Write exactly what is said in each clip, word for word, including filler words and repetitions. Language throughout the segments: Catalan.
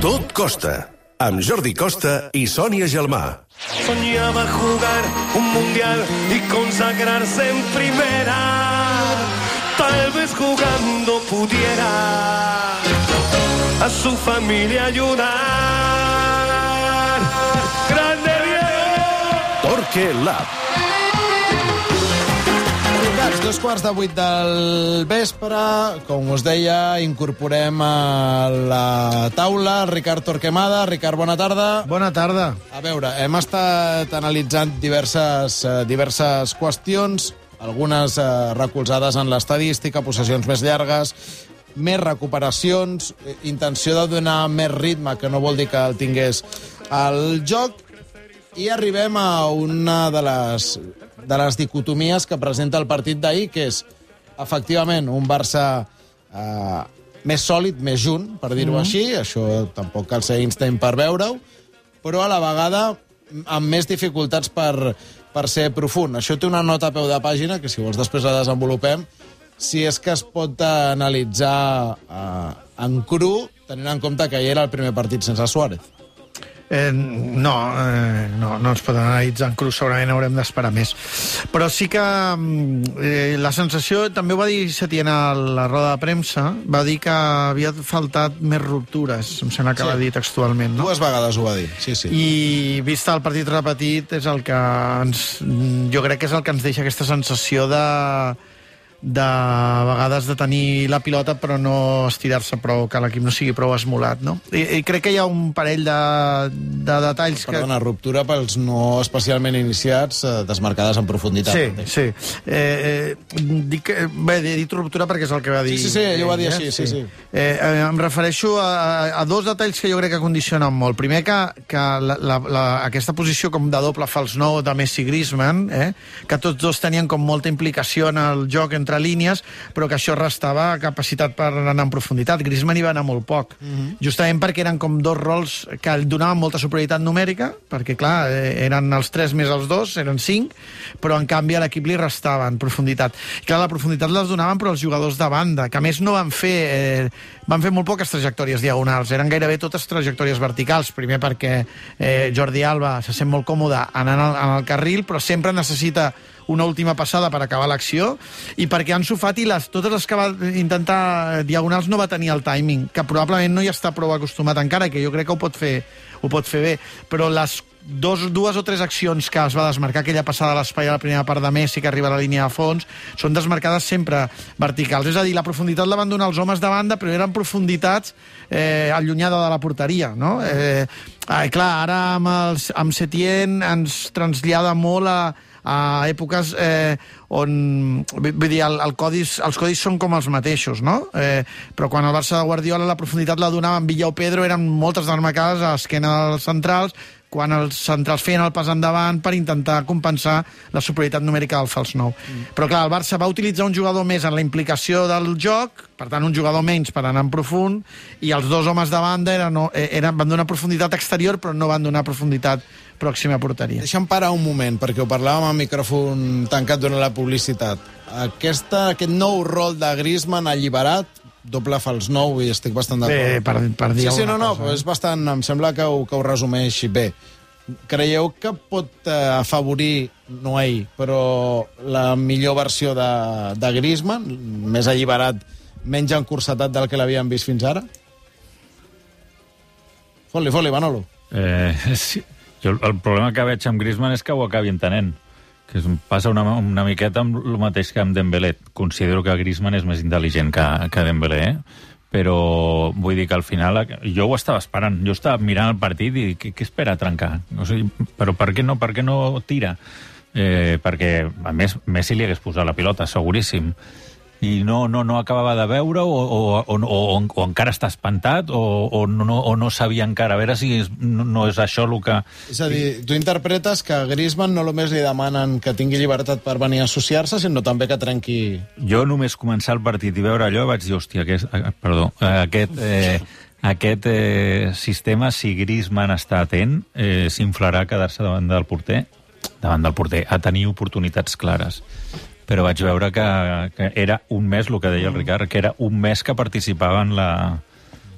Tot costa, amb Jordi Costa i Sònia Gelmà. Soñaba jugar un mundial y consagrarse en primera. Tal vez jugando pudiera a su familia ayudar. ¡Grande Diego! Torque Lab. Dos quarts de vuit del vespre, com us deia, incorporem a la taula Ricard Torquemada. Ricard, bona tarda. Bona tarda. A veure, hem estat analitzant diverses, diverses qüestions, algunes eh, recolzades en l'estadística, possessions més llargues, més recuperacions, intenció de donar més ritme, que no vol dir que el tingués al joc, i arribem a una de les, de les dicotomies que presenta el partit d'ahir, que és, efectivament, un Barça eh, més sòlid, més junt, per dir-ho mm. així. Això tampoc cal ser Einstein per veure-ho, però a la vegada amb més dificultats per, per ser profund. Això té una nota a peu de pàgina, que si vols després la desenvolupem, si és que es pot analitzar eh, en cru, tenint en compte que ahir era el primer partit sense Suárez. Eh, no, eh, no, no ens pot analitzar en cru, segurament haurem d'esperar més. Però sí que eh, la sensació, també ho va dir Setién a la roda de premsa, va dir que havia faltat més ruptures, em sembla que sí. Va dir textualment, no? Dues vegades ho va dir, sí, sí. I vist el partit repetit, és el que ens, jo crec que és el que ens deixa aquesta sensació de... de a vegades de tenir la pilota però no estirar-se prou, que l'equip no sigui prou esmolat, no? I, i crec que hi ha un parell de, de detalls que... Perdona, ruptura pels no especialment iniciats, eh, desmarcades en profunditat. Sí, sí. Eh, eh, dic, bé, he dit ruptura perquè és el que va dir... Sí, sí, sí, ell ho va dir així, sí, sí. Eh, eh, em refereixo a, a dos detalls que jo crec que condicionen molt. Primer, que, que la, la, la, aquesta posició com de doble fals nou de Messi Griezmann, eh, que tots dos tenien com molta implicació en el joc entre línies, però que això restava capacitat per anar en profunditat. Griezmann hi va anar molt poc, mm-hmm. justament perquè eren com dos rols que donaven molta superioritat numèrica, perquè, clar, eren els tres més els dos, eren cinc, però, en canvi, a l'equip li restava en profunditat. I, clar, la profunditat les donaven però els jugadors de banda, que, a més, no van fer... Eh, van fer molt poques trajectòries diagonals, eren gairebé totes trajectòries verticals, primer perquè eh, Jordi Alba se sent molt còmode anant al, en el carril, però sempre necessita una última passada per acabar l'acció, i perquè Ansu Fati, les, totes les que va intentar diagonals, no va tenir el timing, que probablement no hi està prou acostumat encara, que jo crec que ho pot fer, ho pot fer bé, però les dos, dues o tres accions que es va desmarcar, aquella passada a l'espai a la primera part de Messi que arriba a la línia de fons, són desmarcades sempre verticals, és a dir, la profunditat la van donar els homes de banda, però eren profunditats eh, allunyada de la porteria, no? Eh, eh, clar, ara amb, els, amb Setién ens trasllada molt a a èpoques eh, on, vull dir, el, el codis, els codis són com els mateixos, no? Eh, però quan el Barça de Guardiola la profunditat la donaven Villa o Pedro, eren moltes desmarcades a l'esquena dels centrals, quan els centrals feien el pas endavant per intentar compensar la superioritat numèrica del fals nou. Mm. Però, clar, el Barça va utilitzar un jugador més en la implicació del joc, per tant, un jugador menys per anar en profund, i els dos homes de banda eren, eren, van donar profunditat exterior, però no van donar profunditat pròxima a porteria. Deixa'm parar un moment, perquè ho parlàvem amb micròfon tancat durant la publicitat. Aquesta, aquest nou rol de Griezmann alliberat, doble fals nou, i estic bastant d'acord. Bé, per, per dir sí, sí, no, no, cosa, és bastant, em sembla que ho, que ho resumeix bé. Creieu que pot eh, afavorir, no ell, però la millor versió de, de Griezmann, més alliberat, menys encursetat del que l'havíem vist fins ara? Fot-li, fot-li, Manolo. Eh, sí. Jo, el problema que veig amb Griezmann és que ho acabi entenent, que es passa una, una miqueta amb el mateix que amb Dembélé. Considero que Griezmann és més intel·ligent que, que Dembélé, eh? Però vull dir que al final jo ho estava esperant, jo estava mirant el partit i què, què espera trencar? O sigui, però per què no, per què no tira? Eh, perquè, a més, Messi li hagués posat la pilota, seguríssim. I no, no, no acabava de veure o, o, o, o, o encara està espantat o, o, no, o no sabia encara a veure si és, no, no és això el que... És a dir, tu interpretes que a Griezmann no només li demanen que tingui llibertat per venir a associar-se, sinó també que trenqui... Jo només començar el partit i veure allò vaig dir, hòstia, aquest, perdó, aquest, eh, aquest eh, sistema, si Griezmann està atent, eh, s'inflarà a quedar-se davant del porter, davant del porter, a tenir oportunitats clares. Però vaig veure que, que era un mes, el que deia el Ricard, que era un mes que participava en la,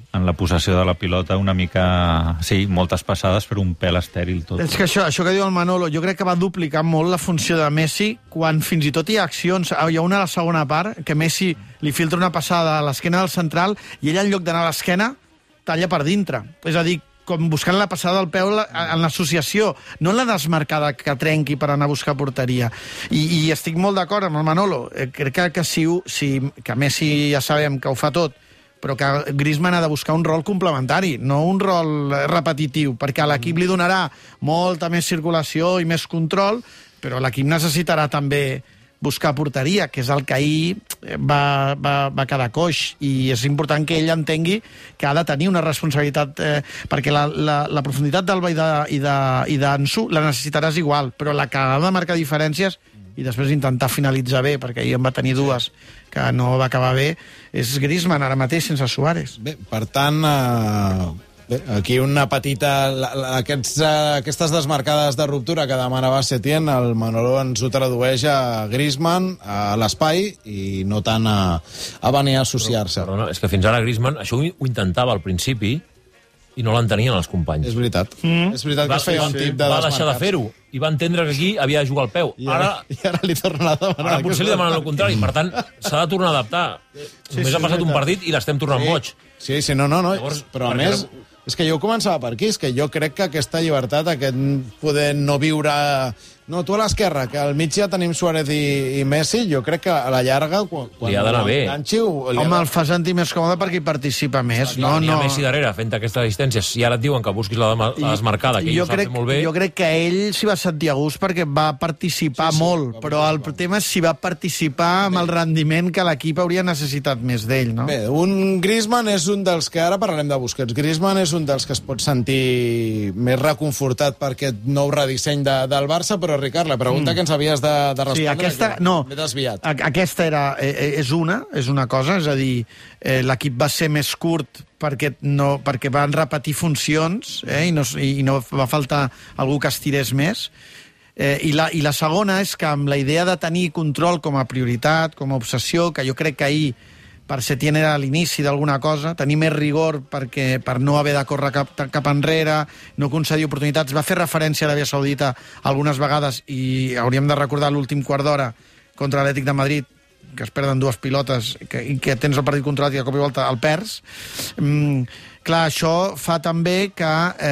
en la possessió de la pilota una mica... Sí, moltes passades, però un pèl estèril tot. És que això, això que diu el Manolo, jo crec que va duplicar molt la funció de Messi quan fins i tot hi ha accions. Hi ha una a la segona part que Messi li filtra una passada a l'esquena del central i ell, en lloc d'anar a l'esquena, talla per dintre. És a dir, com buscant la passada del peu en l'associació, no en la desmarcada que trenqui per anar a buscar porteria. I, i estic molt d'acord amb el Manolo. Crec que, que, si, si, que Messi ja sabem que ho fa tot, però que Griezmann ha de buscar un rol complementari, no un rol repetitiu, perquè a l'equip li donarà molta més circulació i més control, però l'equip necessitarà també buscar porteria, que és el que ahir va, va, va quedar coix, i és important que ell entengui que ha de tenir una responsabilitat, eh, perquè la, la, la profunditat d'Alba i d'Ansu de, i de, i d'Ansu la necessitaràs igual, però la que ha de marcar diferències i després intentar finalitzar bé, perquè ahir en va tenir dues que no va acabar bé, és Griezmann ara mateix sense Suárez. Bé, per tant, eh, bé, aquí una petita... La, la, aquests, uh, aquestes desmarcades de ruptura que demanava Setién, el Manolo ens ho tradueix a Griezmann, a l'espai, i no tant a, a venir a associar-se. Perdona, és que fins ara Griezmann això ho, ho intentava al principi i no l'entenien els companys. És veritat. Mm. És veritat que va, es feia un tip de va desmarcats. deixar de fer-ho i va entendre que aquí havia de jugar al peu. I ara, ara, i ara li tornen a demanar. ara potser li demanen el contrari. Per tant, s'ha de tornar a adaptar. Sí, Només sí, ha passat un partit i l'estem tornant sí. boig. Sí, sí, no, no, no. Llavors, però a més, no... és que jo començava per aquí, és que jo crec que aquesta llibertat, aquest poder no viure... No, tu a l'esquerra, que al mig ja tenim Suárez i, i Messi, jo crec que a la llarga... Quan, quan li ha d'anar bé. Enganxi, Home, de... el fa sentir més còmode perquè hi participa més. No, no, no. no. Messi darrere fent aquestes assistències. I ara et diuen que busquis la, de, la desmarcada, que ell ho sap fer molt bé. Jo crec que ell s'hi va sentir a gust perquè va participar sí, sí, molt, va però el tema és si va participar amb el rendiment que l'equip hauria necessitat més d'ell, no? Bé, un Griezmann és un dels que... Ara parlarem de Busquets. Griezmann és un dels que es pot sentir més reconfortat per aquest nou redisseny de, del Barça, però, Ricard, la pregunta mm. que ens havies de, de respondre... Sí, aquesta, no, m'he desviat. Aquesta era, eh, és una, és una cosa, és a dir, eh, l'equip va ser més curt perquè, no, perquè van repetir funcions eh, i, no, i no va faltar algú que estirés més. Eh, i, la, I la segona és que amb la idea de tenir control com a prioritat, com a obsessió, que jo crec que ahir per Setién era l'inici d'alguna cosa, tenir més rigor perquè, per no haver de córrer cap, cap enrere, no concedir oportunitats. Va fer referència a l'Aràbia Saudita algunes vegades i hauríem de recordar l'últim quart d'hora contra l'Atlètic de Madrid, que es perden dues pilotes i que, i que tens el partit controlat i de cop i volta el perds. Mm, clar, això fa també que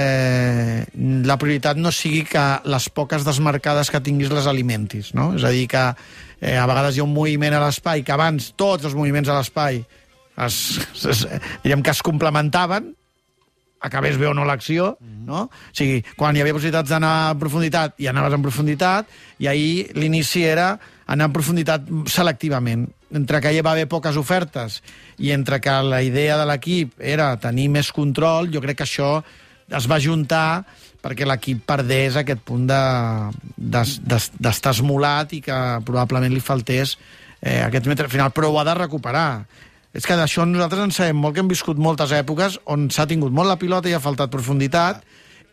eh, la prioritat no sigui que les poques desmarcades que tinguis les alimentis, no? És a dir, que eh, a vegades hi ha un moviment a l'espai, que abans tots els moviments a l'espai es, es, diríem que es complementaven, acabés bé o no l'acció, no? O sigui, quan hi havia possibilitats d'anar a profunditat, i anaves en profunditat, i ahir l'inici era anar en profunditat selectivament. Entre que hi va haver poques ofertes i entre que la idea de l'equip era tenir més control, jo crec que això es va juntar perquè l'equip perdés aquest punt d'estar de, de, esmolat i que probablement li faltés eh, aquest metre final, però ho ha de recuperar. És que d'això nosaltres en sabem molt, que hem viscut moltes èpoques on s'ha tingut molt la pilota i ha faltat profunditat,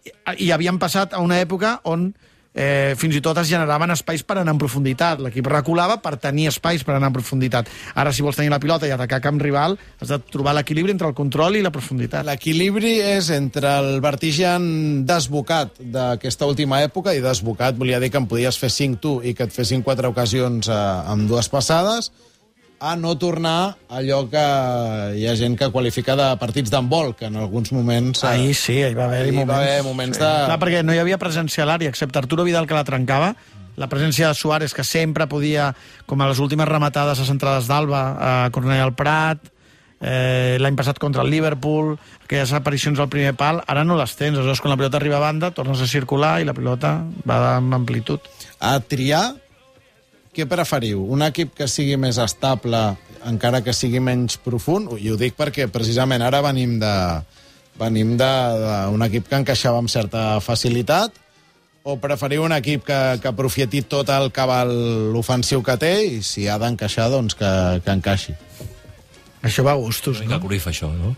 i havíem passat a una època on eh, fins i tot es generaven espais per anar en profunditat. L'equip reculava per tenir espais per anar en profunditat. Ara, si vols tenir la pilota i atacar camp rival, has de trobar l'equilibri entre el control i la profunditat. L'equilibri és entre el vertigen desbocat d'aquesta última època, i desbocat volia dir que en podies fer cinc tu i que et fessin quatre ocasions eh, amb dues passades, a no tornar a allò que hi ha gent que qualifica de partits d'handbol, que en alguns moments... Eh, ahir sí, hi va haver ahir moments. Va haver moments sí. de... Clar, perquè no hi havia presència a l'àrea, excepte Arturo Vidal, que la trencava, la presència de Suárez, que sempre podia, com a les últimes rematades a centrades d'Alba, a Cornellà al Prat, eh, l'any passat contra el Liverpool, aquelles aparicions al primer pal, ara no les tens. Aleshores, quan la pilota arriba a banda, tornes a circular i la pilota va amb amplitud. A triar, què preferiu? Un equip que sigui més estable, encara que sigui menys profund? I ho dic perquè precisament ara venim de venim d'un equip que encaixava amb certa facilitat, o preferiu un equip que, que aprofiti tot el cabal ofensiu que té i si ha d'encaixar, doncs que, que encaixi? Això va a gustos, no? Una mica Cruyff, això, no?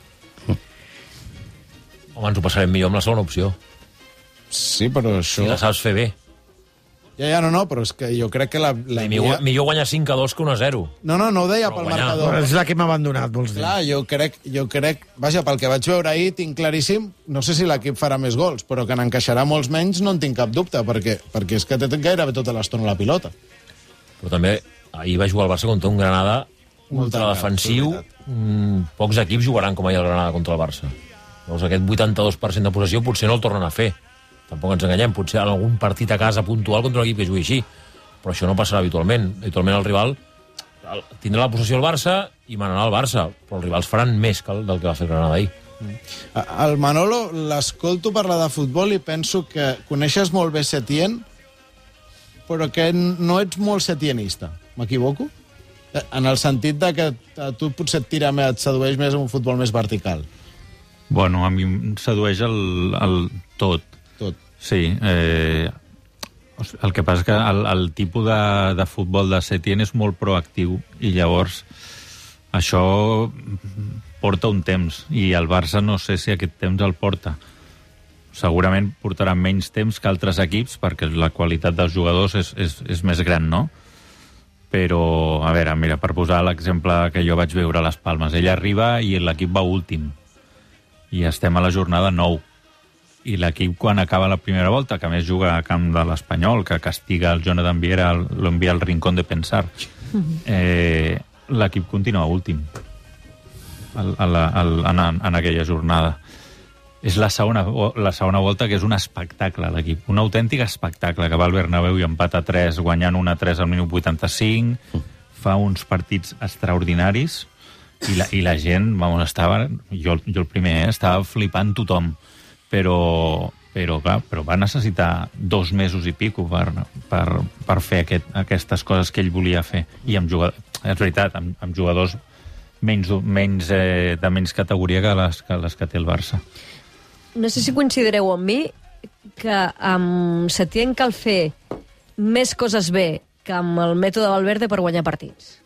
Home, ens ho passarem millor amb la segona opció. Sí, però això... Si la saps fer bé. Ja, ja, no, no, però és que jo crec que la... la millor, millor guanyar cinc a dos que un a zero. No, no, no ho deia Però pel guanyar. marcador. És l'equip abandonat, vols dir. Clar, jo crec, jo crec... Vaja, pel que vaig veure ahir, tinc claríssim, no sé si l'equip farà més gols, però que n'encaixarà molts menys no en tinc cap dubte, perquè, perquè és que té gairebé tota l'estona la pilota. Però també ahir va jugar el Barça contra un Granada ultradefensiu. Mm, pocs equips jugaran com ahir el Granada contra el Barça. Llavors aquest vuitanta-dos per cent de possessió potser no el tornen a fer. Tampoc ens enganyem, potser en algun partit a casa puntual contra un equip que jugui així, però això no passarà habitualment. Habitualment el rival tindrà la possessió el Barça i manarà el Barça, però els rivals faran més que el, del que va fer el Granada ahir. El Manolo, l'escolto parlar de futbol i penso que coneixes molt bé Setién, però que no ets molt setienista. M'equivoco? En el sentit de que a tu potser et tira més, et sedueix més un futbol més vertical. Bueno, a mi em sedueix el, el tot. Tot. Sí, eh, el que passa és que el, el tipus de, de futbol de Setién és molt proactiu i llavors això porta un temps i el Barça no sé si aquest temps el porta. Segurament portarà menys temps que altres equips perquè la qualitat dels jugadors és, és, és més gran, no? Però, a veure, mira, per posar l'exemple que jo vaig veure a les Palmes, ell arriba i l'equip va últim i estem a la jornada nou. I l'equip, quan acaba la primera volta, que a més juga a camp de l'Espanyol, que castiga el Jonathan Viera, l'envia al rincón de pensar, eh, l'equip continua últim el, el, el, en, en aquella jornada. És la segona, la segona volta que és un espectacle, l'equip. Un autèntic espectacle, que va al Bernabéu i empata tres, guanyant una tres al minut vuitanta-cinc, fa uns partits extraordinaris, i la, i la gent, vamos, estava, jo, jo el primer, eh, estava flipant tothom. Però, però, clar, però va necessitar dos mesos i pico per, per, per fer aquest, aquestes coses que ell volia fer. I amb jugadors, és veritat, amb, amb jugadors menys, menys, eh, de menys categoria que les, que les que té el Barça. No sé si coincidireu amb mi que amb Setién cal fer més coses bé que amb el mètode Valverde per guanyar partits.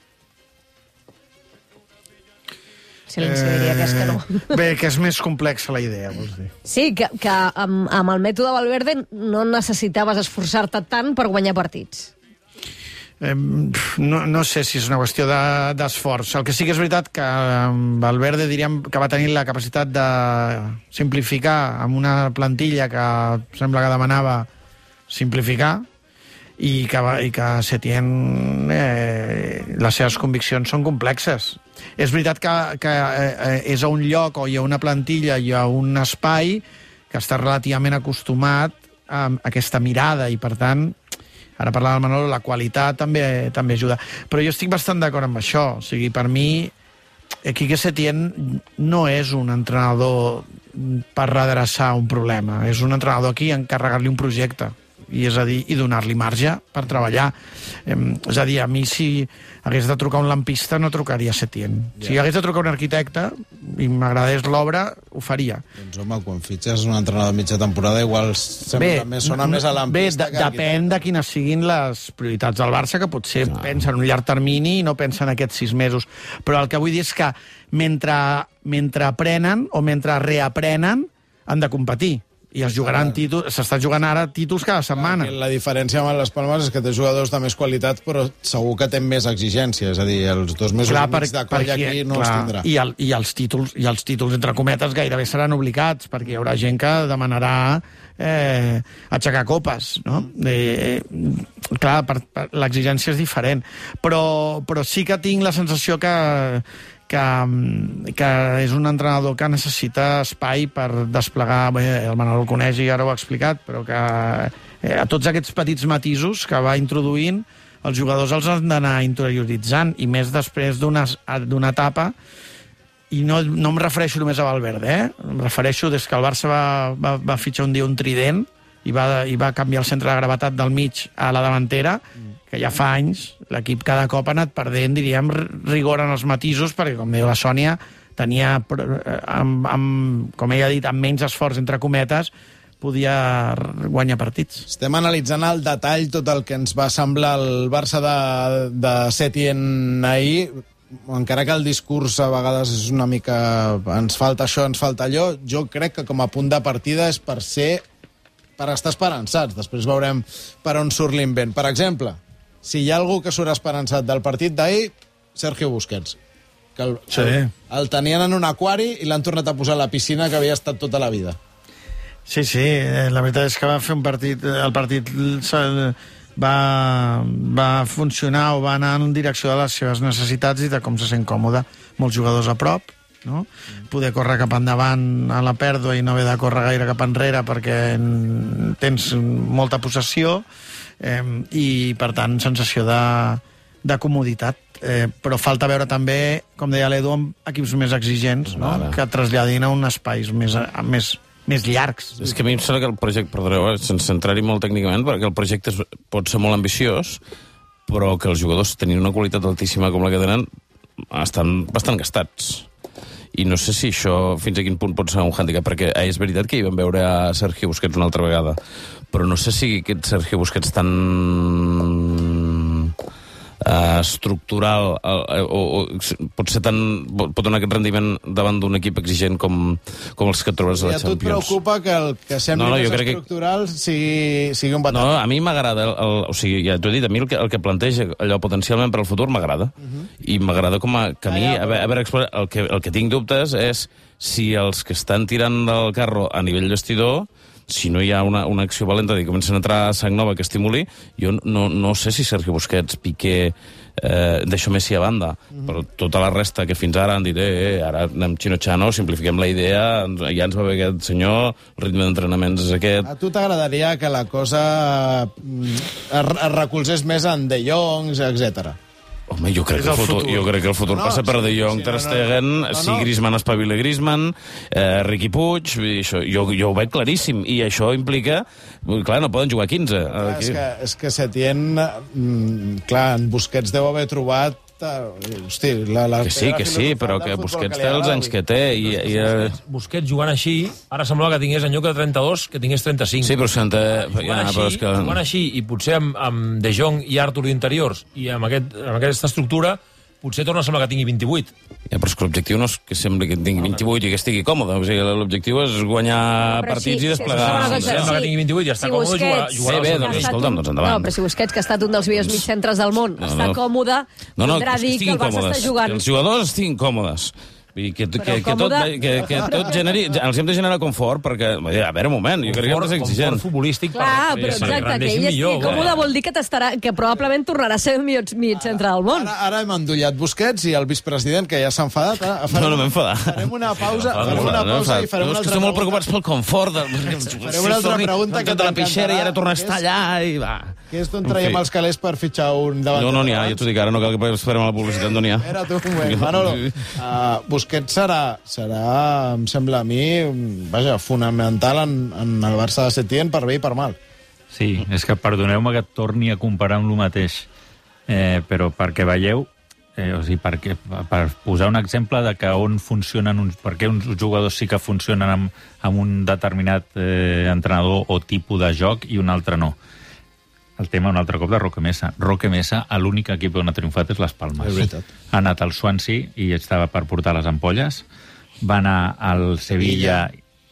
Silenci, eh, diria que és que no. Bé, que és més complexa la idea, vols dir. Sí, que, que amb, amb el mètode Valverde no necessitaves esforçar-te tant per guanyar partits. Eh, no, no sé si és una qüestió d'esforç. De, el que sí que és veritat que Valverde diríem que va tenir la capacitat de simplificar amb una plantilla que sembla que demanava simplificar i que, i que Setién eh, les seves conviccions són complexes. És veritat que, que eh, és a un lloc o hi ha una plantilla, hi ha un espai que està relativament acostumat a aquesta mirada i, per tant, ara parlava el Manolo, la qualitat també també ajuda. Però jo estic bastant d'acord amb això. O sigui, per mi, Quique Setién no és un entrenador per redreçar un problema. És un entrenador aquí encarregar-li un projecte. I és a dir, i donar-li marge per treballar. Eh, és a dir, a mi si hagués de trucar un lampista no trucaria Setién. Yeah. Si hagués de trucar un arquitecte i m'agradés l'obra, ho faria. Doncs home, quan fitxes un entrenador de mitja temporada igual sembla més, sona més a lampista bé, de, depèn de quines siguin les prioritats del Barça, que potser no. pensa en un llarg termini i no pensa en aquests sis mesos. Però el que vull dir és que mentre, mentre aprenen o mentre reaprenen han de competir. I es jugaran títols, s'està jugant ara títols cada setmana. La diferència amb les Palmes és que té jugadors de més qualitat, però segur que té més exigència, és a dir, els dos mesos clar, per, de colla aquí no clar, els tindrà. I, el, i, els títols, I els títols, entre cometes, gairebé seran obligats, perquè hi haurà gent que demanarà eh, aixecar copes, no? Eh, clar, per, per, l'exigència és diferent. Però, però sí que tinc la sensació que Que, que és un entrenador que necessita espai per desplegar, bé, el Manol el coneix i ara ho ha explicat, però que eh, a tots aquests petits matisos que va introduint, els jugadors els han d'anar interioritzant, i més després d'una d'una etapa, i no, no em refereixo només a Valverde, eh? em refereixo des que el Barça va, va, va fitxar un dia un trident i va, i va canviar el centre de gravetat del mig a la davantera, que ja fa anys l'equip cada cop ha anat perdent, diríem, rigor en els matisos, perquè, com diu la Sònia, tenia, amb, amb, com ella ha dit, amb menys esforç, entre cometes, podia guanyar partits. Estem analitzant al detall tot el que ens va semblar el Barça de, de Setién ahir, encara que el discurs a vegades és una mica ens falta això, ens falta allò, jo crec que com a punt de partida és per ser per estar esperançats. Després veurem per on surt l'invent. Per exemple, si hi ha algú que surt esperançat del partit d'ahir, Sergio Busquets. Que el, sí. el, el tenien en un aquari i l'han tornat a posar a la piscina que havia estat tota la vida. Sí, sí, la veritat és que va fer un partit... El partit va, va funcionar o va anar en direcció de les seves necessitats i de com se sent còmode. Molts jugadors a prop, no? Poder córrer cap endavant a la pèrdua i no haver de córrer gaire cap enrere perquè tens molta possessió eh, i, per tant, sensació de, de comoditat. Eh, però falta veure també, com deia l'Edu, amb equips més exigents, no? Que traslladin a un espais més, més, més llargs. És que a mi em sembla que el projecte, perdoneu, sense centrar-hi molt tècnicament, perquè el projecte és, pot ser molt ambiciós, però que els jugadors tenint una qualitat altíssima com la que tenen estan bastant gastats. I no sé si això fins a quin punt pot ser un hàndicap, perquè eh, és veritat que hi vam veure a Sergio Busquets una altra vegada, però no sé si aquest Sergio Busquets tan Uh, estructural uh, o, o pot ser tan pot donar aquest rendiment davant d'un equip exigent com, com els que trobes a la Champions. I a tu et preocupa que el que sembli no, no, més estructural que... sigui, sigui un batall? No, a mi m'agrada, el, el, o sigui, ja t'ho he dit, a mi el que, el que planteja allò potencialment per al futur m'agrada. Uh -huh. I m'agrada com a camí. Ah, ja, però... a veure, a veure, el que, el que tinc dubtes és si els que estan tirant del carro a nivell vestidor, si no hi ha una, una acció valenta i comencen a entrar sang nova que estimuli, jo no, no sé si Sergio Busquets, Piqué, eh, deixo Messi a banda, mm-hmm. però tota la resta que fins ara han dit, eh, eh ara anem xino-xano, simplifiquem la idea, ja ens va bé aquest senyor, el ritme d'entrenaments és aquest... A tu t'agradaria que la cosa es, es recolzés més en De Jong, etcètera. Home, jo crec, que el futur, futur. jo crec que el futur no, passa per De Jong, sí, Ter Stegen, no, no, no. si Griezmann espavila Griezmann, eh, Riqui Puig, això, jo, jo ho veig claríssim, i això implica... Clar, no poden jugar quinze. Clar, és, que, és que Setién, mm, clar, en Busquets deu haver trobat hosti, la, la que sí, que sí, però que Busquets té els anys que té i, i, i... Busquets jugant així ara semblava que tingués en lloc de trenta-dos que tingués trenta-cinc. Sí, però Santa... Jugant, ja, així, però és que... jugant així i potser amb, amb De Jong i Artur d'interiors i amb, aquest, amb aquesta estructura potser torna a semblar que tingui vint-i-vuit. Ja, però és que l'objectiu no és que sembli que tingui vint-i-vuit i que estigui còmode. O sigui, l'objectiu és guanyar però partits sí, i desplegar... Si sembla que tingui vint-i-vuit i està si còmode, jugarà... jugarà bé, doncs escolta'm, doncs endavant. No, però si Busquets, que ha estat un dels millors mitjcentres del món, no, no. està còmode, no, no, podrà dir que el Barça està jugant. Que els jugadors estiguin còmodes. I que, que, que, tot, que, que tot generi... Els hem de generar confort, perquè... A veure, un moment, jo crec que hem de ser exigent. Confort futbolístic. Clar, però exacte, que ell estigui còmode vol dir que, que probablement tornarà a ser el millor mig centre del món. Ara, ara hem endollat Busquets i el vicepresident, que ja s'ha enfadat. Eh? Farem, no, no m'he enfadat. Farem una pausa, farem una pausa i farem una altra... Estem molt preocupats pel confort. Farem una altra pregunta que de la pixera i ara tornar a estar allà i va... Que és d'on traiem els calés per fitxar un davant. No, no n'hi ha, ja t'ho dic ara, no cal que esperem a la publicitat, no n'hi ha. Era tu, Manolo. Busquets serà serà, em sembla a mi, vaja, fonamental en, en el Barça de Setién per bé i per mal. Sí, és que perdoneu-me que et torni a comparar amb el mateix, eh, però perquè veieu, eh, o sigui, perquè, per posar un exemple de que on funcionen uns, perquè uns jugadors sí que funcionen amb, amb un determinat eh, entrenador o tipus de joc i un altre no. El tema un altre cop de Roque Mesa. Roque Mesa, l'únic equip on ha triomfat és les Palmes. Ha anat al Swansea i estava per portar les ampolles, va anar al Sevilla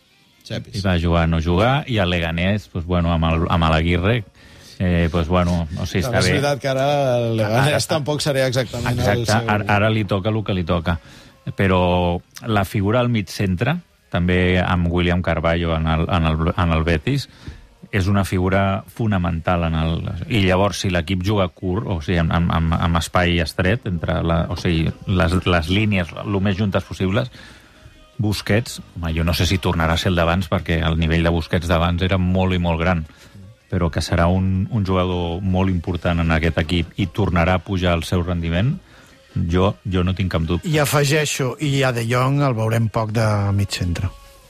i va jugar no jugar, i al Leganés, pues, bueno, amb, el, amb l'Aguirre, eh, pues, bueno, o sigui, està no, és bé. És veritat que ara el Leganés tampoc seria exactament exacte, el seu... Ara, ara li toca el que li toca. Però la figura al mig centre, també amb William Carvalho en el, en el, en el Betis, és una figura fonamental en el... I llavors, si l'equip juga curt, o sigui, amb, amb, amb espai estret, entre la, o sigui, les, les línies el més juntes possibles, Busquets, home, jo no sé si tornarà a ser el d'abans, perquè el nivell de Busquets d'abans era molt i molt gran, però que serà un, un jugador molt important en aquest equip i tornarà a pujar el seu rendiment, jo, jo no tinc cap dubte. I afegeixo, i a De Jong el veurem poc de mig centre.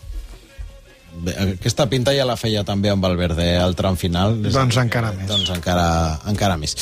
Bé, aquesta pinta ja la feia també amb Valverde al tram final. Doncs encara més. Doncs encara, encara més.